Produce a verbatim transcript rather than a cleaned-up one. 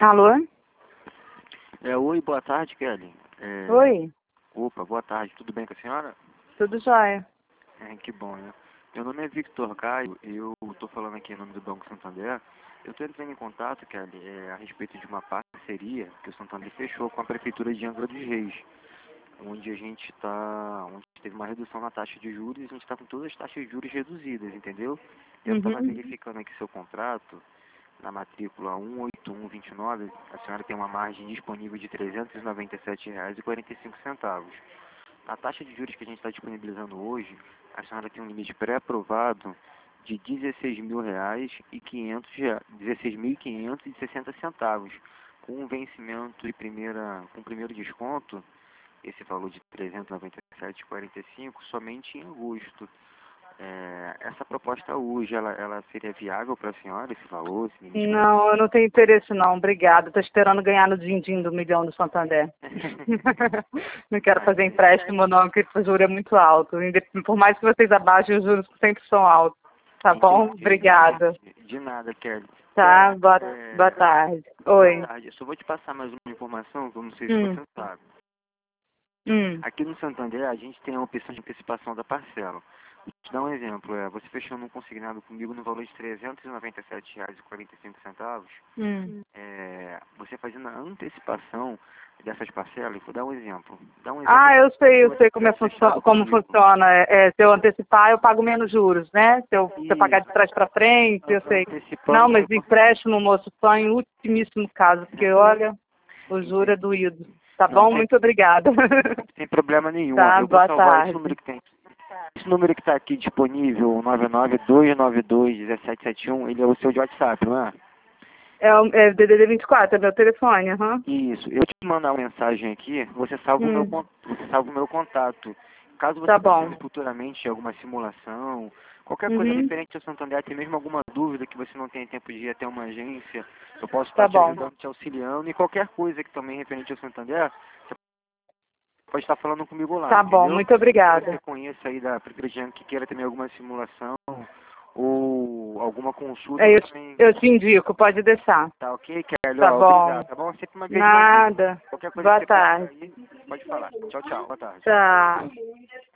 Alô? É, oi, boa tarde, Kelly. É, Oi, opa, boa tarde, tudo bem com a senhora? tudo jóia? É, que bom, né? Meu nome é Victor Caio, eu estou falando aqui em nome do Banco Santander. Eu estou entrando em contato, Kelly, é, a respeito de uma parceria que o Santander fechou com a Prefeitura de Angra dos Reis, onde a gente está, onde teve uma redução na taxa de juros e a gente está com todas as taxas de juros reduzidas, entendeu? Eu estava Uhum. verificando aqui seu contrato, na matrícula um oito um dois nove, a senhora tem uma margem disponível de trezentos e noventa e sete reais e quarenta e cinco centavos. A taxa de juros que a gente está disponibilizando hoje, a senhora tem um limite pré-aprovado de dezesseis mil reais e quinhentos, dezesseis mil quinhentos e sessenta centavos, com um vencimento de primeira, com primeiro desconto, esse valor de trezentos e noventa e sete reais e quarenta e cinco centavos, somente em agosto. É, essa proposta hoje, ela, ela seria viável para a senhora, esse valor, esse limite Não, eu não tenho interesse não, obrigada. Estou esperando ganhar no din-din do milhão do Santander. Não quero fazer empréstimo não, porque o juro é muito alto. Por mais que vocês abaixem, os juros sempre são altos. Tá bom? Entendi, Obrigada. entendi. De nada, Kelly. Tá, boa, É, boa tarde. boa Oi. tarde. Eu só vou te passar mais uma informação que eu não sei se Hum, você sabe. hum. Aqui no Santander, a gente tem a opção de antecipação da parcela. Vou te dar um exemplo. É, você fechando um consignado comigo no valor de trezentos e noventa e sete reais e quarenta e cinco centavos, Hum. é, você fazendo a antecipação dessas parcelas, vou dar um exemplo. Dá um exemplo Ah, eu que sei, eu você sei como, é tivesse funcio- fechado como comigo. funciona. É, é, se eu antecipar, eu pago menos juros, né? Se eu, se eu pagar de Isso, trás para frente, eu sei. Não, antecipando mas você consegue. empréstimo, moço, só em ultimíssimo caso, porque olha, o juro é Entendi. doído. Tá Não, bom? sem, Muito obrigada. sem problema nenhum. Ó, Tá, eu vou boa salvar esse número tarde. que tem. Esse número que está aqui disponível, nove nove dois nove dois um sete sete um, ele é o seu de WhatsApp, não é? É o é D D D vinte e quatro, é meu telefone, aham. Isso. Eu te mandar uma mensagem aqui, você salva o meu, Hum, con- você salva o meu contato. Caso tá você precise bom. futuramente de alguma simulação, qualquer coisa Uhum, referente ao Santander, até mesmo alguma dúvida que você não tenha tempo de ir até uma agência, eu posso estar tá te bom. ajudando, te auxiliando, e qualquer coisa que também referente ao Santander, você pode estar falando comigo lá, Tá bom, entendeu? muito Que você obrigada. conheça aí da Prefeitura que queira também alguma simulação ou alguma consulta, É, eu eu, também. eu te indico, pode deixar. Tá ok, Kelly? Tá Ó, bom. obrigado, tá bom? Sempre uma via de mão dupla. Nada. Qualquer coisa que Boa você precisar tarde. aí, pode falar. Tchau, tchau. Boa tarde. Tchau.